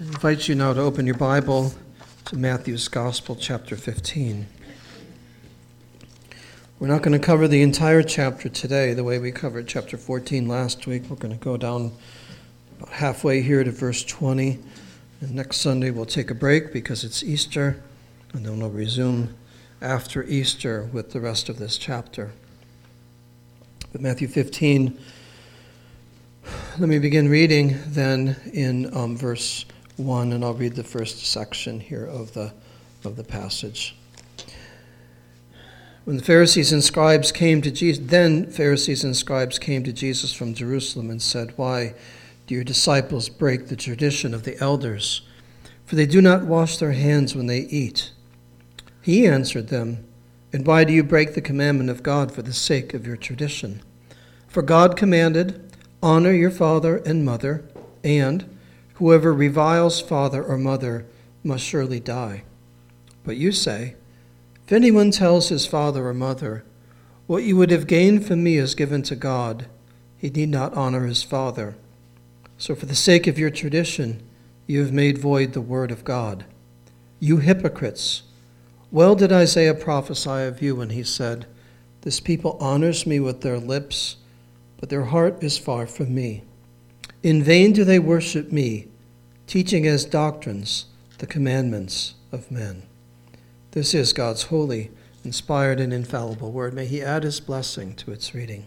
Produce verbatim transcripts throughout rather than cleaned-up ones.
I invite you now to open your Bible to Matthew's Gospel, chapter fifteen. We're not going to cover the entire chapter today the way we covered chapter fourteen last week. We're going to go down about halfway here to verse twenty. And next Sunday we'll take a break because it's Easter, and then we'll resume after Easter with the rest of this chapter. But Matthew fifteen, let me begin reading then in um, verse one, and I'll read the first section here of the of the passage. When the Pharisees and scribes came to Jesus, then Pharisees and scribes came to Jesus from Jerusalem and said, "Why do your disciples break the tradition of the elders? For they do not wash their hands when they eat." He answered them, "And why do you break the commandment of God for the sake of your tradition? For God commanded, 'Honor your father and mother,' and 'Whoever reviles father or mother must surely die.' But you say, 'If anyone tells his father or mother, what you would have gained from me is given to God, he need not honor his father.' So for the sake of your tradition, you have made void the word of God. You hypocrites! Well did Isaiah prophesy of you when he said, 'This people honors me with their lips, but their heart is far from me. In vain do they worship me, teaching as doctrines the commandments of men.'" This is God's holy, inspired, and infallible word. May he add his blessing to its reading.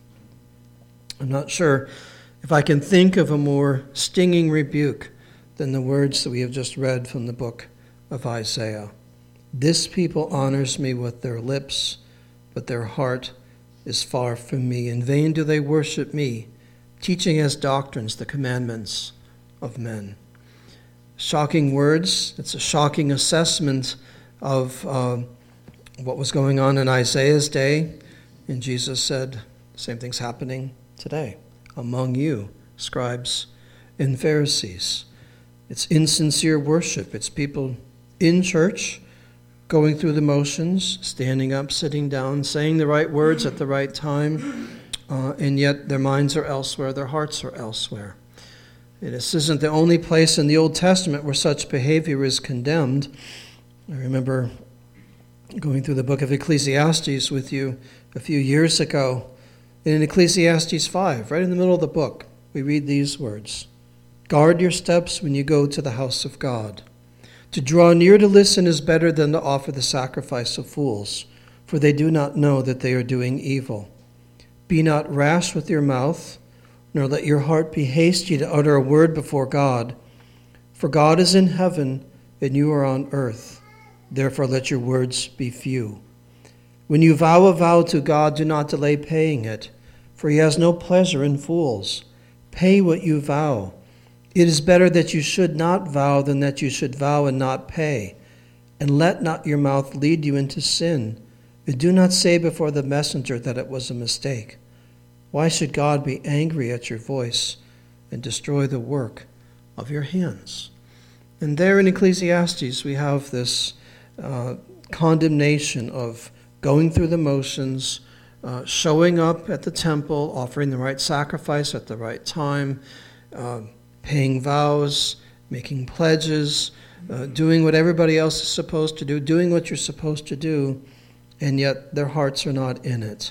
I'm not sure if I can think of a more stinging rebuke than the words that we have just read from the book of Isaiah. "This people honors me with their lips, but their heart is far from me. In vain do they worship me, teaching as doctrines the commandments of men." Shocking words. It's a shocking assessment of uh, what was going on in Isaiah's day. And Jesus said, same thing's happening today among you, scribes and Pharisees. It's insincere worship. It's people in church going through the motions, standing up, sitting down, saying the right words at the right time, uh, and yet their minds are elsewhere, their hearts are elsewhere. This isn't the only place in the Old Testament where such behavior is condemned. I remember going through the book of Ecclesiastes with you a few years ago. And in Ecclesiastes five, right in the middle of the book, we read these words: "Guard your steps when you go to the house of God. To draw near to listen is better than to offer the sacrifice of fools, for they do not know that they are doing evil. Be not rash with your mouth, nor let your heart be hasty to utter a word before God. For God is in heaven, and you are on earth. Therefore let your words be few. When you vow a vow to God, do not delay paying it, for he has no pleasure in fools. Pay what you vow. It is better that you should not vow than that you should vow and not pay. And let not your mouth lead you into sin. And do not say before the messenger that it was a mistake. Why should God be angry at your voice and destroy the work of your hands?" And there in Ecclesiastes we have this uh, condemnation of going through the motions, uh, showing up at the temple, offering the right sacrifice at the right time, uh, paying vows, making pledges, uh, doing what everybody else is supposed to do, doing what you're supposed to do, and yet their hearts are not in it.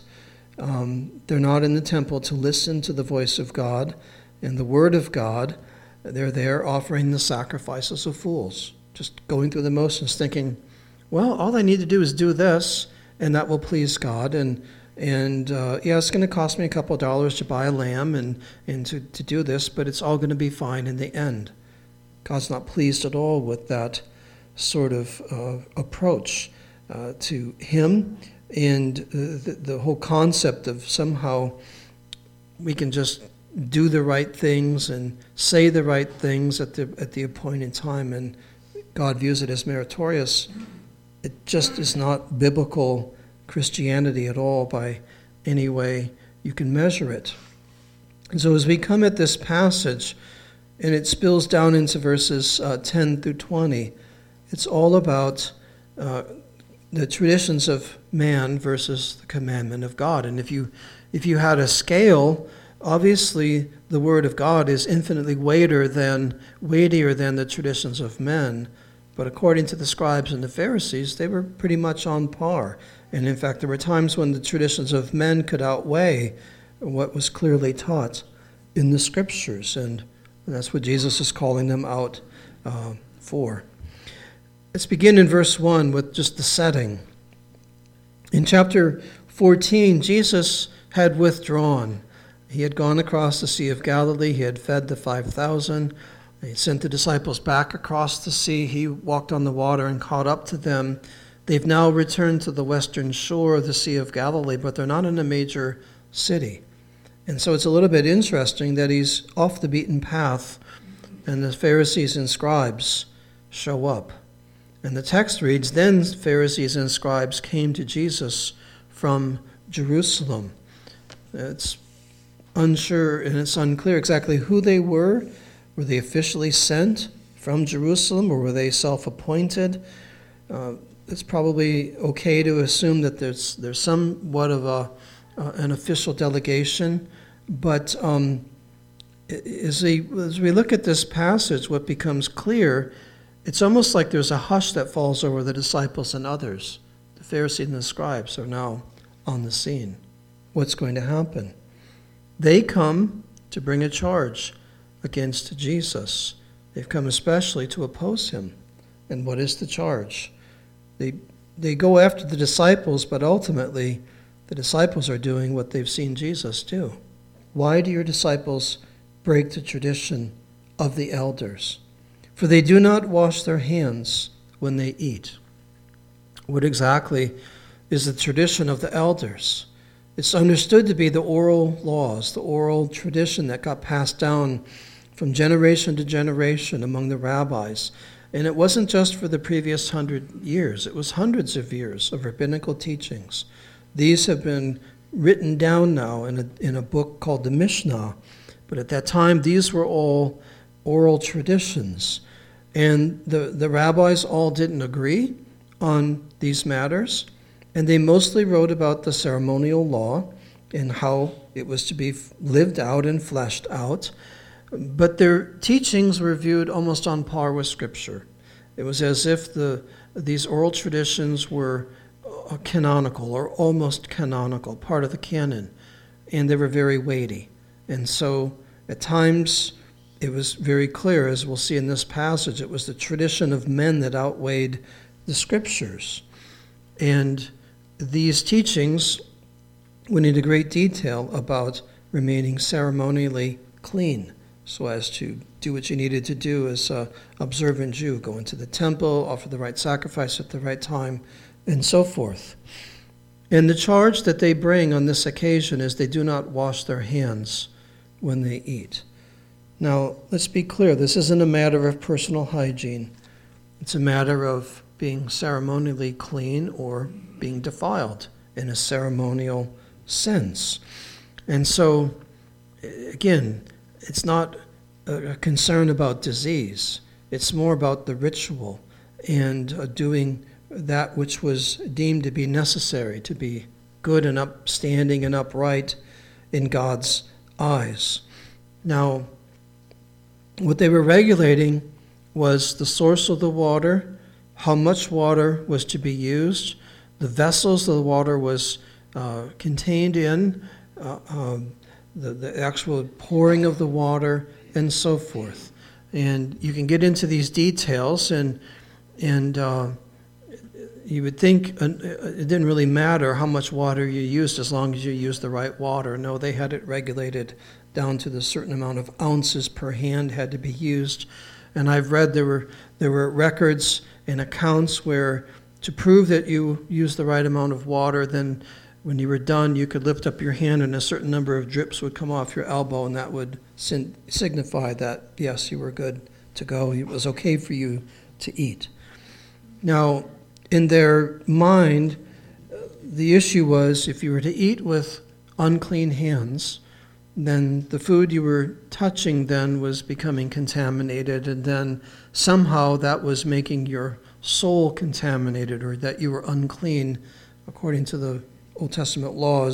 Um, they're not in the temple to listen to the voice of God and the word of God. They're there offering the sacrifices of fools, just going through the motions thinking, well, all I need to do is do this, and that will please God. And And uh, yeah, it's going to cost me a couple of dollars to buy a lamb and, and to, to do this, but it's all going to be fine in the end. God's not pleased at all with that sort of uh, approach uh, to him, and uh, the, the whole concept of somehow we can just do the right things and say the right things at the at the appointed time, and God views it as meritorious. It just is not biblical Christianity at all by any way you can measure it. And so as we come at this passage, and it spills down into verses uh, ten through twenty, it's all about uh, the traditions of man versus the commandment of God. And if you if you had a scale Obviously, the Word of God is infinitely weightier than, weightier than the traditions of men, but according to the scribes and the Pharisees, they were pretty much on par. And in fact, there were times when the traditions of men could outweigh what was clearly taught in the Scriptures, and that's what Jesus is calling them out uh, for. Let's begin in verse one with just the setting. In chapter fourteen, Jesus had withdrawn. He had gone across the Sea of Galilee. He had fed the five thousand. He sent the disciples back across the sea. He walked on the water and caught up to them. They've now returned to the western shore of the Sea of Galilee, but they're not in a major city. And so it's a little bit interesting that he's off the beaten path, and the Pharisees and scribes show up. And the text reads, "Then Pharisees and scribes came to Jesus from Jerusalem." It's unsure and it's unclear exactly who they were. Were they officially sent from Jerusalem, or were they self-appointed? Uh, it's probably okay to assume that there's there's somewhat of a uh, an official delegation, but um, as we as we look at this passage, what becomes clear, it's almost like there's a hush that falls over the disciples and others. The Pharisees and the scribes are now on the scene. What's going to happen? They come to bring a charge against Jesus. They've come especially to oppose him. And what is the charge? They they go after the disciples, but ultimately the disciples are doing what they've seen Jesus do. Why do your disciples break the tradition of the elders? For they do not wash their hands when they eat. What exactly is the tradition of the elders? It's understood to be the oral laws, the oral tradition that got passed down from generation to generation among the rabbis. And it wasn't just for the previous hundred years. It was hundreds of years of rabbinical teachings. These have been written down now in a, in a book called the Mishnah. But at that time, these were all oral traditions. And the, the rabbis all didn't agree on these matters. And they mostly wrote about the ceremonial law and how it was to be lived out and fleshed out. But their teachings were viewed almost on par with Scripture. It was as if the these oral traditions were canonical or almost canonical, part of the canon, and they were very weighty. And so at times it was very clear, as we'll see in this passage, it was the tradition of men that outweighed the Scriptures. And these teachings went into great detail about remaining ceremonially clean, so as to do what you needed to do as an observant Jew, go into the temple, offer the right sacrifice at the right time, and so forth. And the charge that they bring on this occasion is they do not wash their hands when they eat. Now, let's be clear, this isn't a matter of personal hygiene. It's a matter of being ceremonially clean or being defiled in a ceremonial sense. And so, again, it's not a concern about disease. It's more about the ritual and uh, doing that which was deemed to be necessary, to be good and upstanding and upright in God's eyes. Now, what they were regulating was the source of the water, how much water was to be used, the vessels the water was uh, contained in, uh, um, the, the actual pouring of the water, and so forth. And you can get into these details, and and uh, you would think it didn't really matter how much water you used as long as you used the right water. No, they had it regulated down to the certain amount of ounces per hand had to be used. And I've read there were there were records and accounts where to prove that you used the right amount of water, then when you were done, you could lift up your hand and a certain number of drips would come off your elbow, and that would sin- signify that, yes, you were good to go. It was okay for you to eat. Now, in their mind, the issue was if you were to eat with unclean hands, then the food you were touching then was becoming contaminated, and then somehow that was making your soul contaminated, or that you were unclean according to the Old Testament laws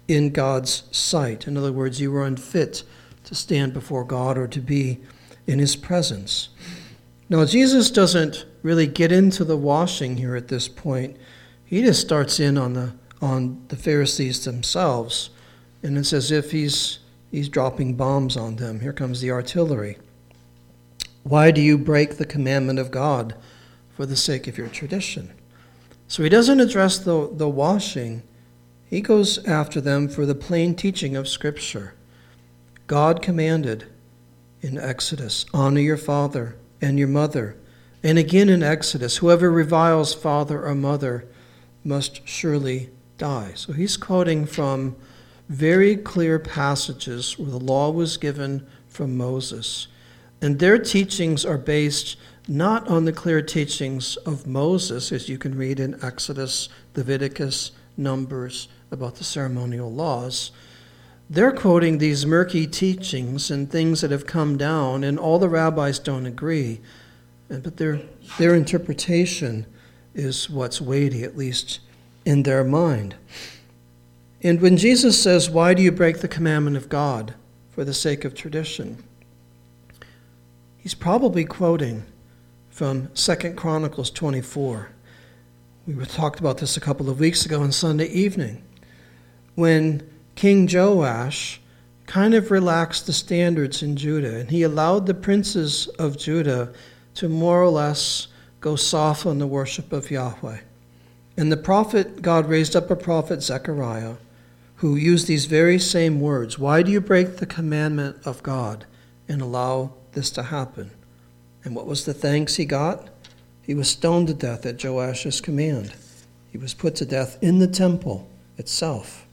in God's sight. In other words, you were unfit to stand before God or to be in his presence. Now, Jesus doesn't really get into the washing here at this point. He just starts in on the on the Pharisees themselves, and it's as if he's he's dropping bombs on them. Here comes the artillery. Why do you break the commandment of God for the sake of your tradition? So he doesn't address the, the washing. He goes after them for the plain teaching of Scripture. God commanded in Exodus, honor your father and your mother. And again in Exodus, whoever reviles father or mother must surely die. So he's quoting from very clear passages where the law was given from Moses. And their teachings are based not on the clear teachings of Moses, as you can read in Exodus, Leviticus, Numbers, about the ceremonial laws. They're quoting these murky teachings and things that have come down, and all the rabbis don't agree. But their, their interpretation is what's weighty, at least in their mind. And when Jesus says, why do you break the commandment of God for the sake of tradition? He's probably quoting from Second Chronicles twenty-four. We were talked about this a couple of weeks ago on Sunday evening, when King Joash kind of relaxed the standards in Judah, and he allowed the princes of Judah to more or less go soft on the worship of Yahweh. And the prophet, God raised up a prophet, Zechariah, who used these very same words. Why do you break the commandment of God and allow this to happen? And what was the thanks he got? He was stoned to death at Joash's command. He was put to death in the temple itself.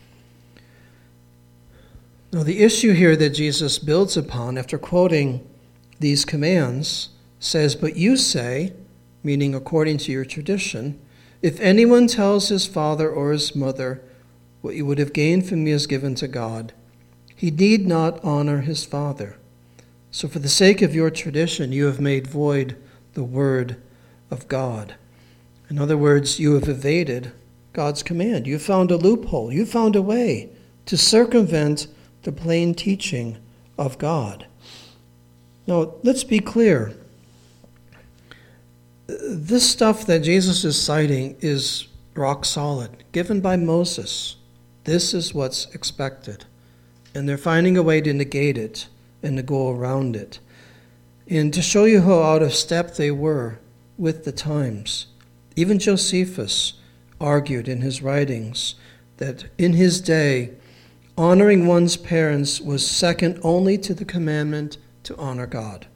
Now, the issue here that Jesus builds upon after quoting these commands says, but you say, meaning according to your tradition, if anyone tells his father or his mother, what you would have gained from me is given to God, he need not honor his father. So for the sake of your tradition, you have made void the word of God. In other words, you have evaded God's command. You found a loophole. You found a way to circumvent the plain teaching of God. Now, let's be clear. This stuff that Jesus is citing is rock solid, given by Moses. This is what's expected. And they're finding a way to negate it and to go around it. And to show you how out of step they were with the times, even Josephus argued in his writings that in his day, honoring one's parents was second only to the commandment to honor God.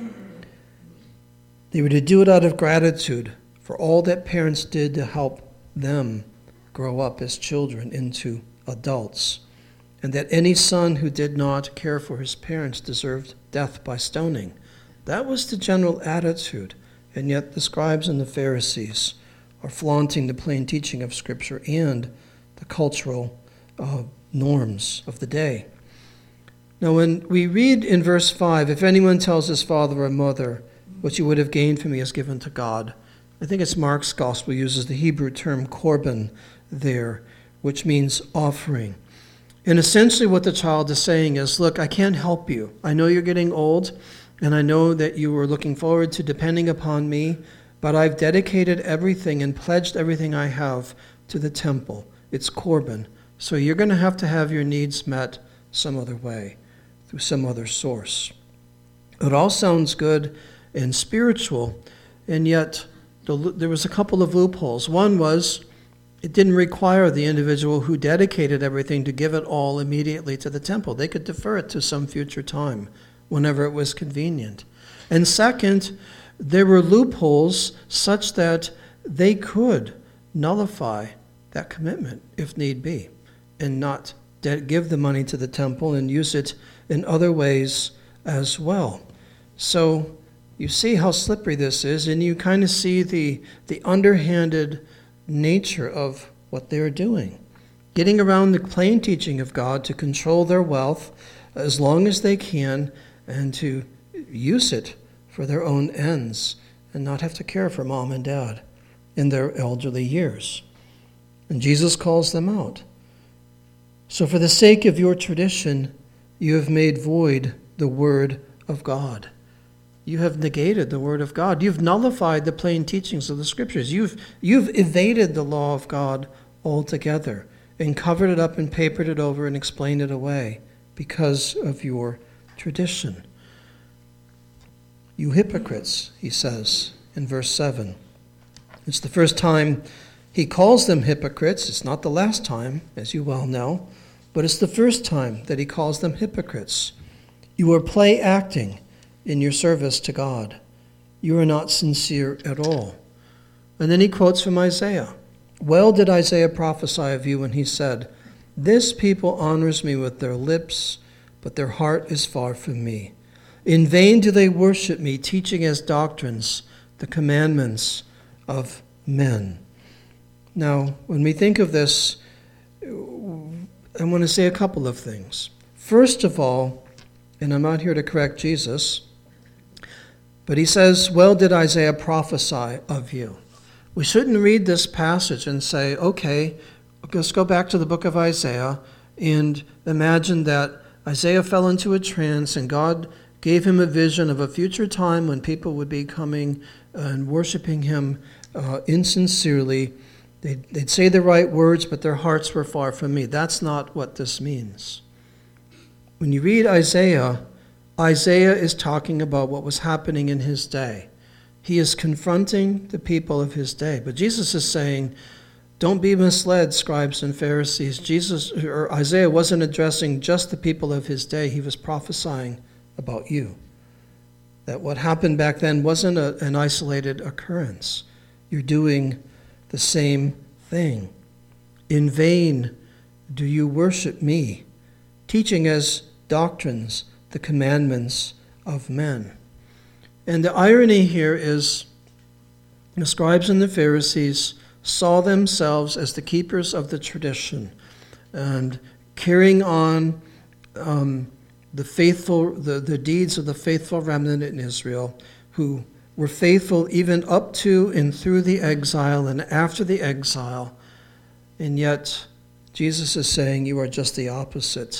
They were to do it out of gratitude for all that parents did to help them grow up as children into adults, and that any son who did not care for his parents deserved death by stoning. That was the general attitude, and yet the scribes and the Pharisees are flaunting the plain teaching of Scripture and the cultural uh, norms of the day. Now, when we read in verse five, if anyone tells his father or mother, what you would have gained from me is given to God, I think it's Mark's gospel uses the Hebrew term korban there, which means offering. And essentially what the child is saying is, look, I can't help you. I know you're getting old, and I know that you were looking forward to depending upon me, but I've dedicated everything and pledged everything I have to the temple. It's korban. So you're going to have to have your needs met some other way, through some other source. It all sounds good and spiritual, and yet the, there was a couple of loopholes. One was, it didn't require the individual who dedicated everything to give it all immediately to the temple. They could defer it to some future time, whenever it was convenient. And second, there were loopholes such that they could nullify that commitment if need be, and not de- give the money to the temple and use it in other ways as well. So you see how slippery this is, and you kind of see the, the underhanded nature of what they're doing. Getting around the plain teaching of God to control their wealth as long as they can and to use it for their own ends and not have to care for mom and dad in their elderly years. And Jesus calls them out. So for the sake of your tradition, you have made void the word of God. You have negated the word of God. You've nullified the plain teachings of the Scriptures. You've, you've evaded the law of God altogether and covered it up and papered it over and explained it away because of your tradition. You hypocrites, he says in verse seven. It's the first time he calls them hypocrites. It's not the last time, as you well know, but it's the first time that he calls them hypocrites. You are play acting in your service to God. You are not sincere at all. And then he quotes from Isaiah. Well did Isaiah prophesy of you when he said, this people honors me with their lips, but their heart is far from me. In vain do they worship me, teaching as doctrines the commandments of men. Now, when we think of this, I want to say a couple of things. First of all, and I'm not here to correct Jesus, but he says, well did Isaiah prophesy of you. We shouldn't read this passage and say, okay, let's go back to the book of Isaiah and imagine that Isaiah fell into a trance and God gave him a vision of a future time when people would be coming and worshiping him uh, insincerely. They'd, they'd say the right words, but their hearts were far from me. That's not what this means. When you read Isaiah, Isaiah is talking about what was happening in his day. He is confronting the people of his day. But Jesus is saying, don't be misled, scribes and Pharisees. Jesus, or Isaiah wasn't addressing just the people of his day. He was prophesying about you. That what happened back then wasn't a, an isolated occurrence. You're doing the same thing. In vain do you worship me, teaching as doctrines the commandments of men. And the irony here is the scribes and the Pharisees saw themselves as the keepers of the tradition and carrying on um, the faithful, the, the deeds of the faithful remnant in Israel, who were faithful even up to and through the exile and after the exile. And yet Jesus is saying you are just the opposite.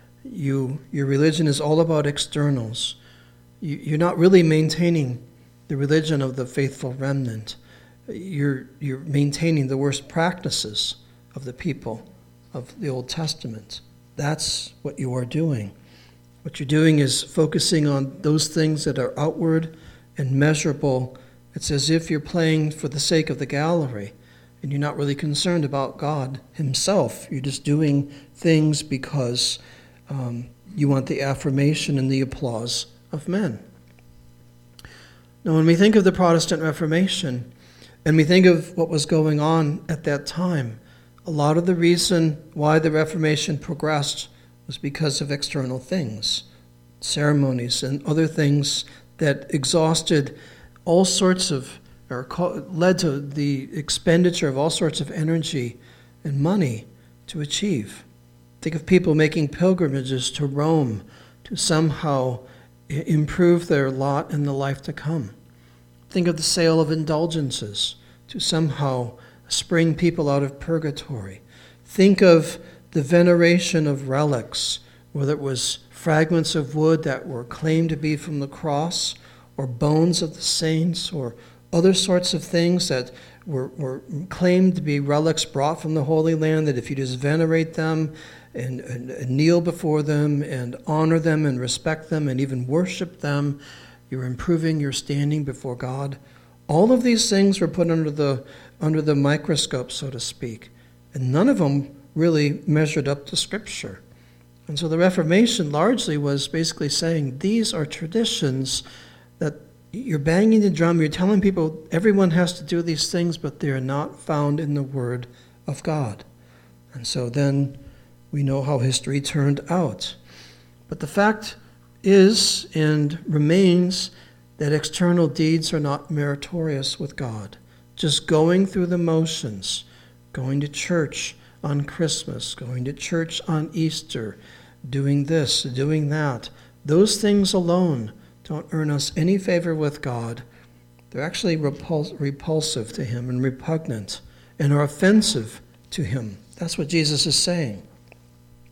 You, your religion is all about externals. You, you're not really maintaining the religion of the faithful remnant. You're, you're maintaining the worst practices of the people of the Old Testament. That's what you are doing. What you're doing is focusing on those things that are outward and measurable. It's as if you're playing for the sake of the gallery, and you're not really concerned about God himself. You're just doing things because um, you want the affirmation and the applause of men. Now, when we think of the Protestant Reformation, and we think of what was going on at that time, a lot of the reason why the Reformation progressed was because of external things, ceremonies and other things that exhausted all sorts of, or led to the expenditure of all sorts of energy and money to achieve. Think of people making pilgrimages to Rome to somehow improve their lot in the life to come. Think of the sale of indulgences to somehow spring people out of purgatory. Think of the veneration of relics, whether it was fragments of wood that were claimed to be from the cross, or bones of the saints, or other sorts of things that were, were claimed to be relics brought from the Holy Land, that if you just venerate them and, and, and kneel before them and honor them and respect them and even worship them, you're improving your standing before God. All of these things were put under the under the microscope, so to speak, and none of them really measured up to Scripture. And so the Reformation largely was basically saying these are traditions that you're banging the drum, you're telling people everyone has to do these things, but they are not found in the Word of God. And so then we know how history turned out. But the fact is and remains that external deeds are not meritorious with God. Just going through the motions, going to church on Christmas, going to church on Easter, doing this, doing that, those things alone don't earn us any favor with God. They're actually repuls- repulsive to him and repugnant and are offensive to him. That's what Jesus is saying.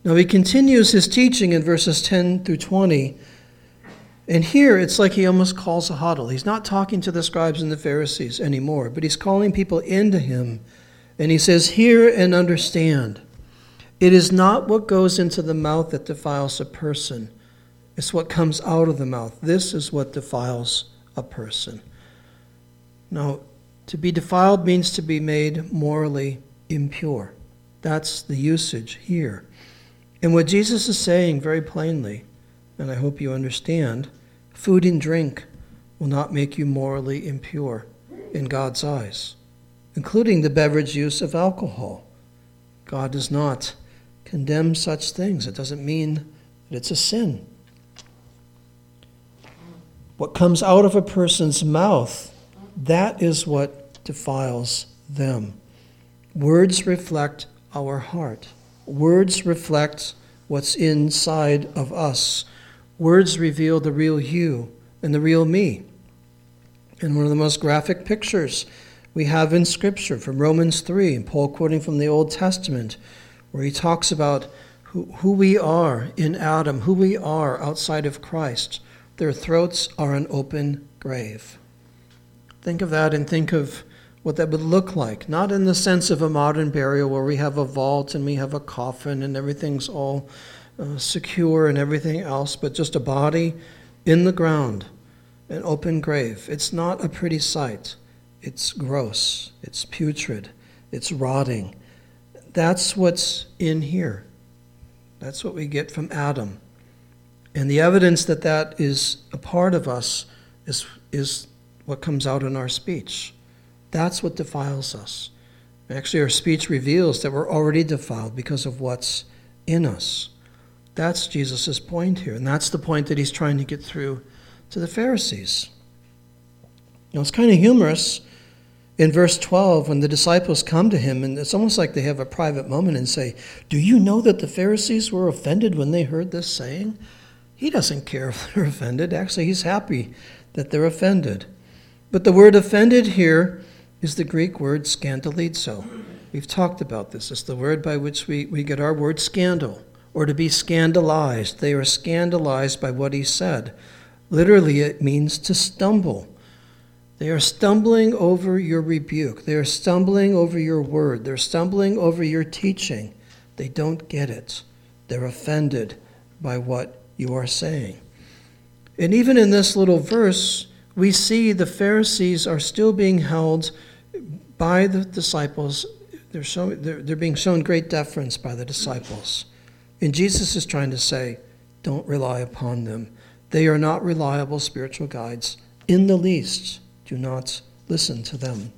Now he continues his teaching in verses ten through twenty. And here it's like he almost calls a huddle. He's not talking to the scribes and the Pharisees anymore, but he's calling people into him. And he says, hear and understand. It is not what goes into the mouth that defiles a person. It's what comes out of the mouth. This is what defiles a person. Now, to be defiled means to be made morally impure. That's the usage here. And what Jesus is saying very plainly, and I hope you understand, food and drink will not make you morally impure in God's eyes, including the beverage use of alcohol. God does not condemn such things. It doesn't mean that it's a sin. What comes out of a person's mouth, that is what defiles them. Words reflect our heart. Words reflect what's inside of us. Words reveal the real you and the real me. And one of the most graphic pictures we have in Scripture from Romans three, and Paul quoting from the Old Testament, where he talks about who, who we are in Adam, who we are outside of Christ. Their throats are an open grave. Think of that and think of what that would look like. Not in the sense of a modern burial where we have a vault and we have a coffin and everything's all uh, secure and everything else, but just a body in the ground, an open grave. It's not a pretty sight. It's gross. It's putrid. It's rotting. That's what's in here. That's what we get from Adam. And the evidence that that is a part of us is, is what comes out in our speech. That's what defiles us. Actually, our speech reveals that we're already defiled because of what's in us. That's Jesus' point here, and that's the point that he's trying to get through to the Pharisees. Now, it's kind of humorous in verse twelve when the disciples come to him, and it's almost like they have a private moment and say, do you know that the Pharisees were offended when they heard this saying? He doesn't care if they're offended. Actually, he's happy that they're offended. But the word offended here is the Greek word scandalizo. We've talked about this. It's the word by which we, we get our word scandal, or to be scandalized. They are scandalized by what he said. Literally, it means to stumble. They are stumbling over your rebuke. They are stumbling over your word. They're stumbling over your teaching. They don't get it. They're offended by what you are saying. And even in this little verse, we see the Pharisees are still being held by the disciples. They're, show, they're, they're being shown great deference by the disciples. And Jesus is trying to say, don't rely upon them. They are not reliable spiritual guides in the least. Do not listen to them.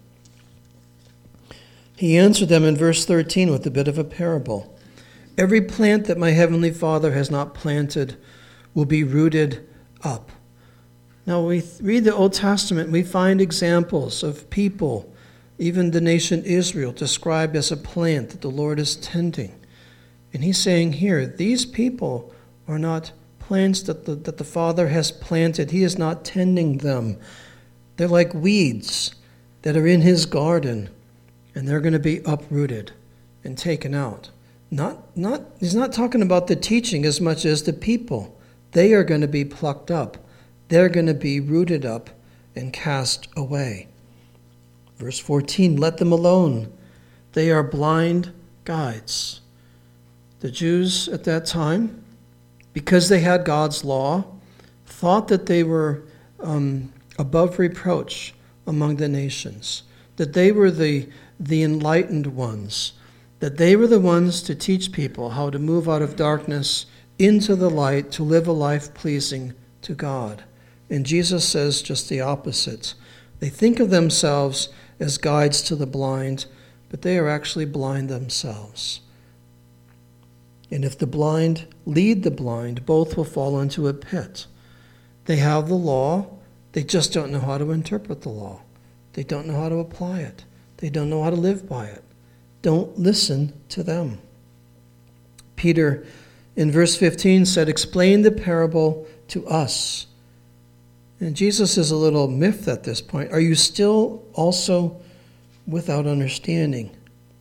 He answered them in verse thirteen with a bit of a parable. Every plant that my heavenly Father has not planted will be rooted up. Now, we read the Old Testament, we find examples of people, even the nation Israel, described as a plant that the Lord is tending. And he's saying here, these people are not plants that the, that the Father has planted. He is not tending them. They're like weeds that are in his garden, and they're going to be uprooted and taken out. Not, not, he's not talking about the teaching as much as the people. They are going to be plucked up. They're going to be rooted up and cast away. Verse fourteen, let them alone. They are blind guides. The Jews at that time, because they had God's law, thought that they were um, above reproach among the nations, that they were the, the enlightened ones, that they were the ones to teach people how to move out of darkness into the light, to live a life pleasing to God. And Jesus says just the opposite. They think of themselves as guides to the blind, but they are actually blind themselves. And if the blind lead the blind, both will fall into a pit. They have the law, they just don't know how to interpret the law. They don't know how to apply it. They don't know how to live by it. Don't listen to them. Peter, in verse fifteen, said, explain the parable to us. And Jesus is a little miffed at this point. Are you still also without understanding?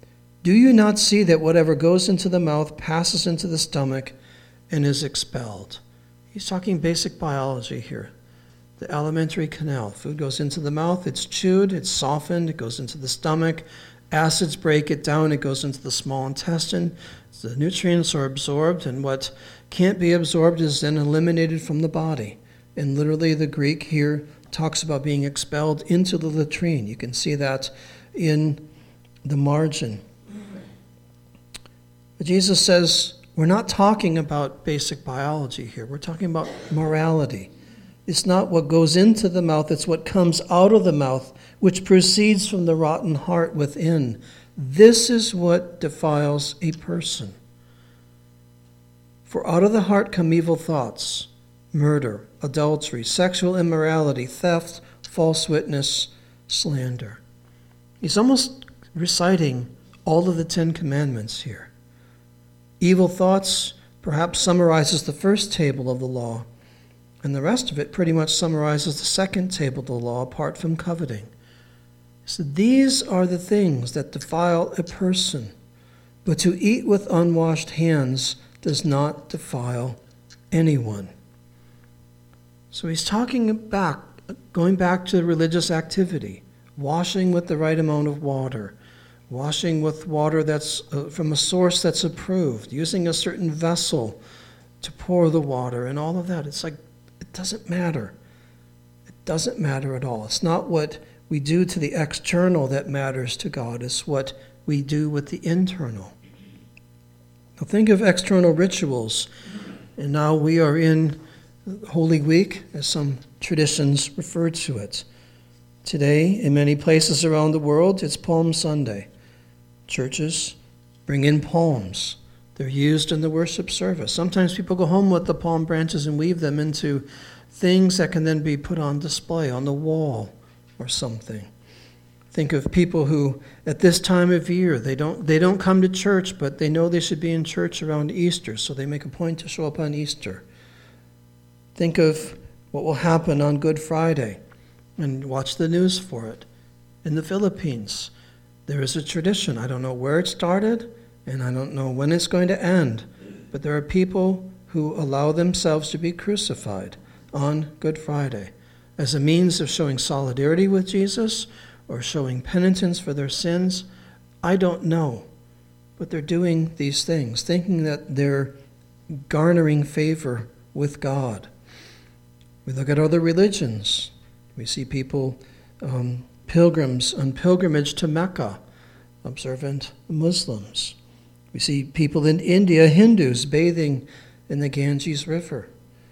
Do you not see that whatever goes into the mouth passes into the stomach and is expelled? He's talking basic biology here. The alimentary canal. Food goes into the mouth, it's chewed, it's softened, it goes into the stomach. Acids break it down, it goes into the small intestine. The nutrients are absorbed, and what can't be absorbed is then eliminated from the body. And literally the Greek here talks about being expelled into the latrine. You can see that in the margin. But Jesus says, we're not talking about basic biology here. We're talking about morality. It's not what goes into the mouth, it's what comes out of the mouth, which proceeds from the rotten heart within. This is what defiles a person. For out of the heart come evil thoughts, murder, adultery, sexual immorality, theft, false witness, slander. He's almost reciting all of the Ten Commandments here. Evil thoughts perhaps summarizes the first table of the law, and the rest of it pretty much summarizes the second table of the law, apart from coveting. So these are the things that defile a person, but to eat with unwashed hands does not defile anyone. So he's talking back, going back to religious activity, washing with the right amount of water, washing with water that's uh, from a source that's approved, using a certain vessel to pour the water and all of that. It's like, it doesn't matter. It doesn't matter at all. It's not what we do to the external that matters to God. It's what we do with the internal. Now think of external rituals. And now we are in Holy Week, as some traditions refer to it. Today, in many places around the world, it's Palm Sunday. Churches bring in palms. They're used in the worship service. Sometimes people go home with the palm branches and weave them into things that can then be put on display on the wall or something. Think of people who, at this time of year, they don't they don't come to church, but they know they should be in church around Easter, so they make a point to show up on Easter. Think of what will happen on Good Friday, and watch the news for it. In the Philippines, there is a tradition. I don't know where it started, and I don't know when it's going to end, but there are people who allow themselves to be crucified on Good Friday as a means of showing solidarity with Jesus or showing penitence for their sins. I don't know, but they're doing these things, thinking that they're garnering favor with God. We look at other religions. We see people, um, pilgrims on pilgrimage to Mecca, observant Muslims. We see people in India, Hindus, bathing in the Ganges River.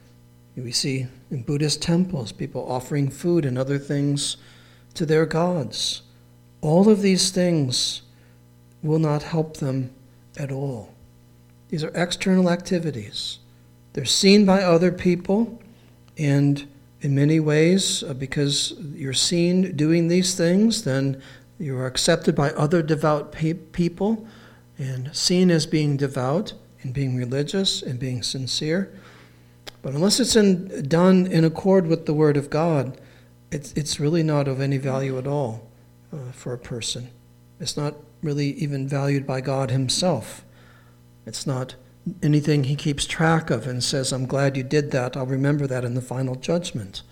We see in Buddhist temples, people offering food and other things to their gods. All of these things will not help them at all. These are external activities. They're seen by other people, and in many ways, uh, because you're seen doing these things, then you are accepted by other devout pe- people and seen as being devout and being religious and being sincere. But unless it's in, done in accord with the Word of God, it's, it's really not of any value at all uh, for a person. It's not really even valued by God himself. It's not anything he keeps track of and says, I'm glad you did that, I'll remember that in the final judgment.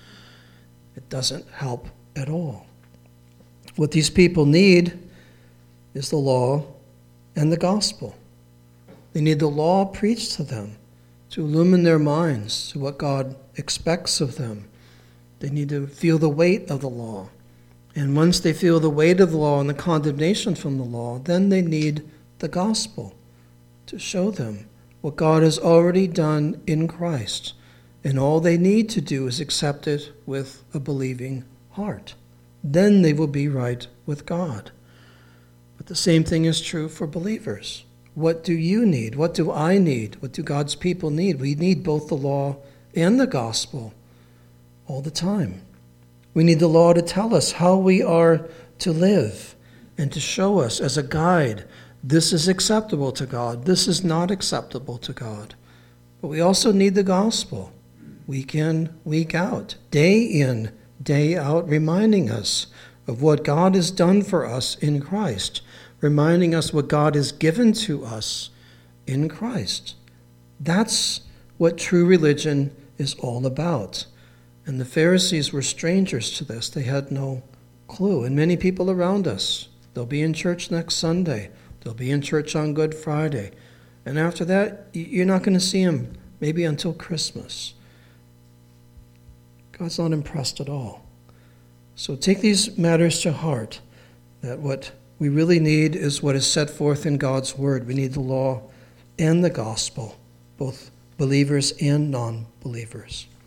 It doesn't help at all. What these people need is the law and the gospel. They need the law preached to them to illumine their minds to what God expects of them. They need to feel the weight of the law. And once they feel the weight of the law and the condemnation from the law, then they need the gospel to show them what God has already done in Christ. And all they need to do is accept it with a believing heart. Then they will be right with God. But the same thing is true for believers. What do you need? What do I need? What do God's people need? We need both the law and the gospel all the time. We need the law to tell us how we are to live and to show us as a guide, this is acceptable to God, this is not acceptable to God. But we also need the gospel, week in, week out, day in, day out, reminding us of what God has done for us in Christ, reminding us what God has given to us in Christ. That's what true religion is all about. And the Pharisees were strangers to this. They had no clue. And many people around us, they'll be in church next Sunday. They'll be in church on Good Friday. And after that, you're not going to see them maybe until Christmas. God's not impressed at all. So take these matters to heart, that what we really need is what is set forth in God's word. We need the law and the gospel, both believers and non-believers.